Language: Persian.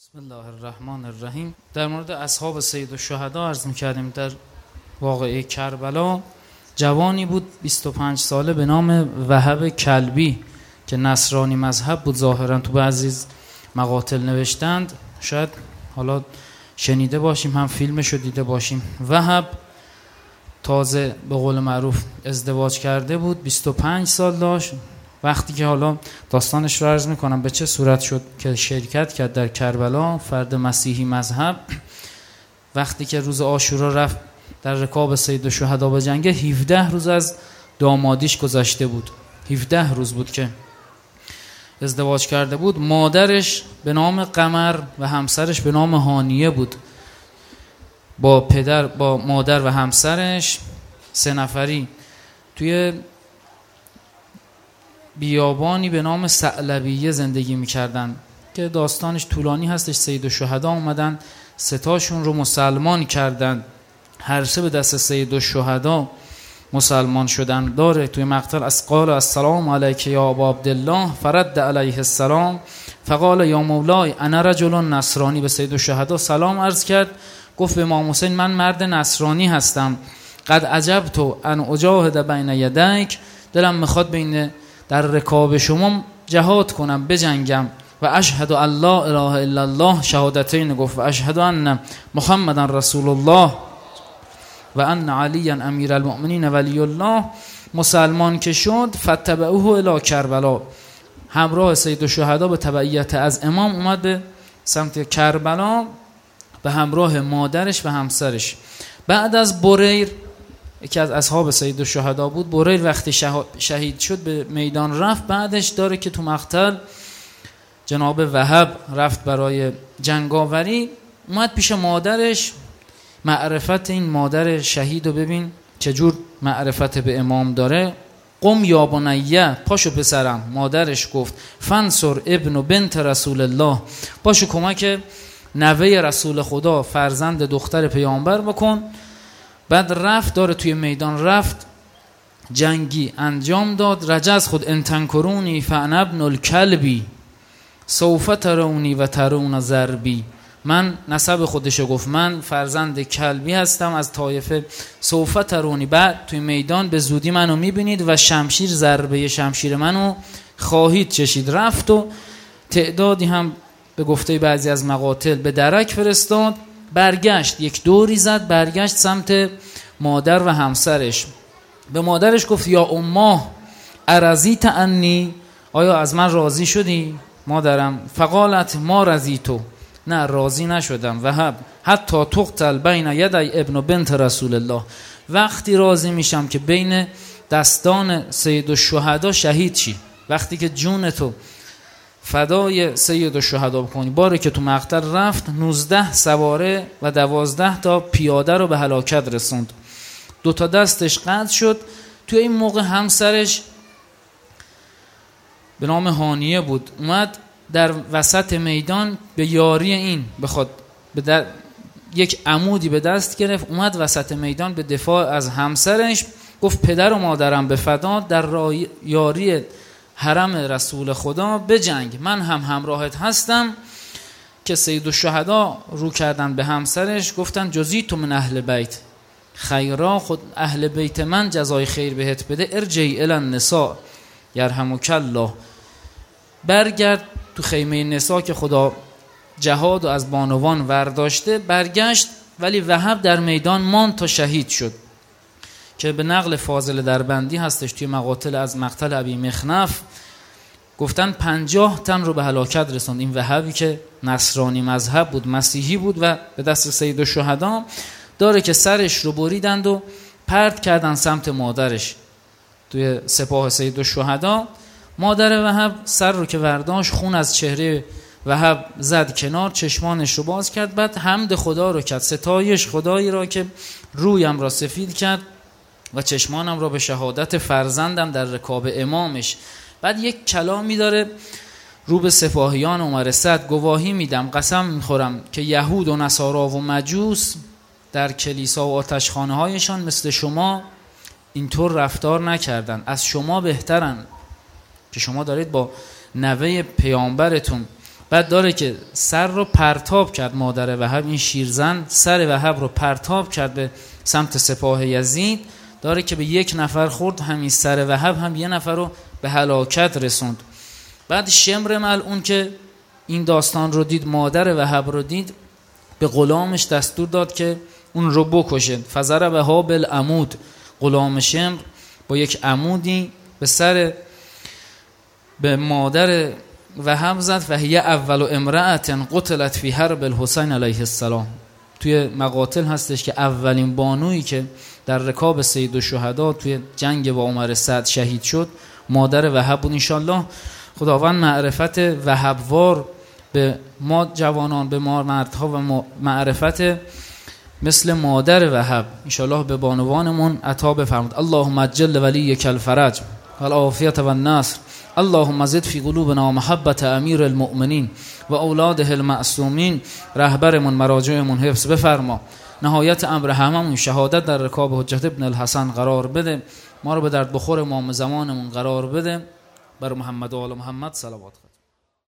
بسم الله الرحمن الرحیم. در مورد اصحاب سید الشهدا عرض می‌کردیم در واقعه کربلا جوانی بود 25 ساله به نام وهب کلبی که نصرانی مذهب بود. ظاهرا تو بعضی مقاتل نوشتند، شاید حالا شنیده باشیم هم فیلمشو دیده باشیم. وهب تازه به قول معروف ازدواج کرده بود، 25 سال داشت. وقتی که حالا داستانش رو عرض میکنم به چه صورت شد که شرکت کرد در کربلا، فرد مسیحی مذهب، وقتی که روز عاشورا رفت در رکاب سید الشهدا به جنگ، 17 روز از دامادیش گذشته بود. 17 روز بود که ازدواج کرده بود. مادرش به نام قمر و همسرش به نام هانیه بود. با مادر و همسرش 3 نفری توی بیابانی به نام ثعلبیه زندگی میکردن که داستانش طولانی هستش. سید الشهدا اومدن 3 تاشون رو مسلمان کردن، هر 3 به دست سید الشهدا مسلمان شدن. داره توی مقتل از قال السلام علیک یا ابا عبدالله فرد علیه السلام فقال یا مولای انا رجل نصرانی. به سید الشهدا سلام عرض کرد، گفت به امام حسین من مرد نصرانی هستم. قد عجبت ان اجاهد بین یدیک، دلم میخواد بین در رکاب شما جهاد کنم، بجنگم. و اشهد ان لا اله الا الله، شهادتین گفت، و اشهد ان محمدا رسول الله و ان علی امیر المؤمنین ولی الله. مسلمان که شد فتبعوه الی کربلا، همراه سید الشهدا به تبعیت از امام اومد به سمت کربلا به همراه مادرش و همسرش. بعد از بریر، یکی از اصحاب سید الشهدا بود، بریر وقتی شهید شد به میدان رفت. بعدش داره که تو مقتل جناب وهب رفت برای جنگاوری، اومد پیش مادرش. معرفت این مادر شهید رو ببین چجور معرفت به امام داره. قم یا بنیه، پاشو پسرم. مادرش گفت فنصر ابن و بنت رسول الله، پاشو کمک نوه رسول خدا فرزند دختر پیامبر بکن. بعد رفت، داره توی میدان رفت، جنگی انجام داد. رجز خود انتنکرونی فانا ابن الکلبی سوف ترونی و ترون ضربی. من نسب خودشو گفت، من فرزند کلبی هستم از طایفه. سوف ترونی، بعد توی میدان به زودی منو میبینید و شمشیر، ضربه شمشیر منو خواهید چشید. رفت و تعدادی هم به گفته بعضی از مقاتل به درک فرستاد. برگشت، یک دوری زد، برگشت سمت مادر و همسرش. به مادرش گفت یا اماه ارضیت عنی، آیا از من راضی شدی مادرم؟ فقالت ما رضیتو، نه راضی نشدم. وهب حتی تقتل بین یدی ابن و بنت رسول الله، وقتی راضی میشم که بین دستان سید الشهدا شهید شی، وقتی که جونتو فدای سید الشهدا بکنی. باره که تو مقتل رفت 19 سواره و 12 تا پیاده رو به هلاکت رسوند. 2 تا دستش قطع شد. توی این موقع همسرش به نام هانیه بود، اومد در وسط میدان به یاری این بخواد یک عمودی به دست گرفت، اومد وسط میدان به دفاع از همسرش. گفت پدر و مادرم به فدا، در یاری حرم رسول خدا به جنگ، من هم همراهت هستم. که سید الشهدا رو کردن به همسرش، گفتن جزیت من اهل بیت خیرا، خود اهل بیت من جزای خیر بهت بده. ارجعی الی النساء یرحمک الله، برگرد تو خیمه نساء که خدا جهاد و از بانوان ورداشته. برگشت، ولی وهب در میدان ماند تا شهید شد، که به نقل فاضل دربندی هستش توی مقاتل از مقتل ابی مخنف. گفتن 50 تن رو به هلاکت رساند. این وهبی که نصرانی مذهب بود، مسیحی بود و به دست سید الشهدا داره که سرش رو بریدند و پرت کردن سمت مادرش توی سپاه سید الشهدا. مادر وهب سر رو که ورداش، خون از چهره وهب زد کنار، چشمانش رو باز کرد. بعد حمد خدا رو کرد، ستایش خدایی را که رویم را سفید کرد و چشمانم را به شهادت فرزندم در رکاب امامش. بعد یک کلامی داره رو به سپاهیان عمر سعد، گواهی میدم، قسم میخورم که یهود و نصارا و مجوس در کلیسا و آتشخانه هایشان مثل شما اینطور رفتار نکردن، از شما بهترن که شما دارید با نوه پیامبرتون بعد داره که سر رو پرتاب کرد مادر وهب، این شیرزن سر وهب رو پرتاب کرد به سمت سپاه یزید، داره که به یک نفر خورد، همین سر وهب هم یه نفر رو به هلاکت رسوند. بعد شمر ملعون که این داستان رو دید، مادر وهب رو دید، به غلامش دستور داد که اون رو بکشه. فضربها بالعمود، غلام شمر با یک عمودی به مادر وهب زد. و هی اول امرأة قتلت فی حرب الحسین علیه السلام. توی مقاتل هستش که اولین بانویی که در رکاب سید الشهدا توی جنگ با عمر سعد شهید شد مادر وهب بود. انشالله خداوند معرفت وهبوار به ما جوانان، به ما مردها و معرفت مثل مادر وهب انشالله به بانوانمون عطا بفرمود. اللهم اجل ولیک الفرج والعافیت و النصر. اللهم زد فی قلوبنا محبت امیر المؤمنین و اولاده المعصومین. رهبرمون مراجعمون حفظ بفرما. نهایت امر هممون شهادت در رکاب حجت ابن الحسن قرار بده. ما رو به درد بخور امام زمانمون قرار بده. بر محمد و آل محمد صلوات.